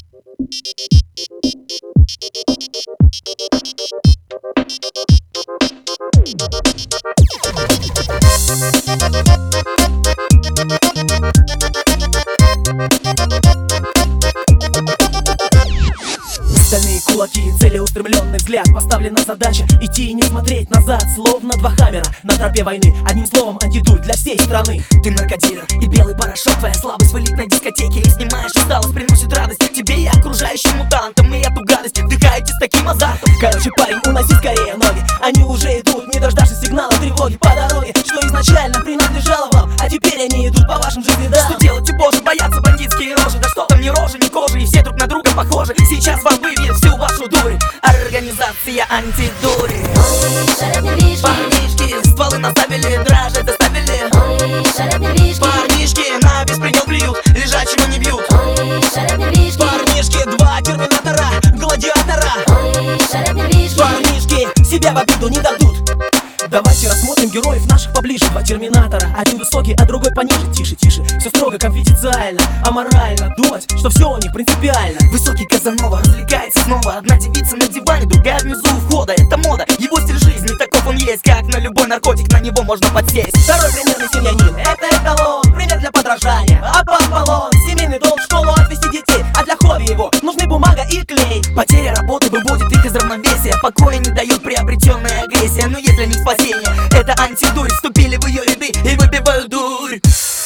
Стальные кулаки, целеустремленный взгляд. Поставлена задача идти и не смотреть назад. Словно два хаммера на тропе войны. Одним словом, антидурь для всей страны. Ты наркодилер и белый порошок. Твоя слабость в элитной дискотеке. И снимаешь усталость, приносит радость тебе и окружающим мутантам. И эту гадость вдыхаете с таким азартом. Короче, парень, уноси скорее ноги. Они уже идут, не дождавшись сигнала тревоги по дороге, что изначально принадлежало вам, а теперь они идут по вашим же следам. Что делать, боже, боятся бандитские рожи. Да что там ни рожи, ни кожи, и все друг на друга похожи. Сейчас вам выбьет всю вашу дурь. Организация антидури. Парнишки, стволы наставили, дрожать заставили. Парнишки, на беспредел плюют, лежачего не бьют. Парнишки, два терминатора, гладиатора. Парнишки, себя в обиду не дадут. Давайте рассмотрим героев наших поближе. Два терминатора, один высокий, а другой пониже. Тише, тише, все строго, конфиденциально. Аморально думать, что все у них принципиально. Высокий Казанова развлекается снова. Одна девица на диване, другая внизу у входа. Это мода, его стиль жизни, таков он есть. Как на любой наркотик, на него можно подсесть. Второй примерный семьянин, это эталон, пример для подражания. Аполлон, семейный долг, в школу отвезти детей. А для хобби его нужны бумага и клей. Потеря работы выводит их из равновесия. Покоя не дает приобретенная агрессия. Но есть для них спасение, это антидурь. Вступили в ее ряды и выпивают дурь.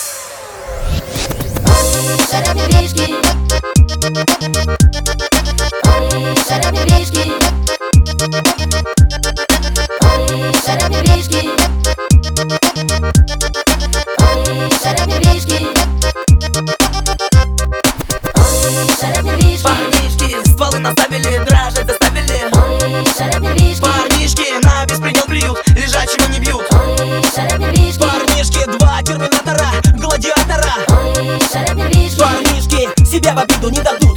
Парнишки, стволы наставили, дрожать заставили. Парнишки, на беспредел плюют, лежачего не бьют. Парнишки, два терминатора, гладиатора. Парнишки, себя в обиду не дадут.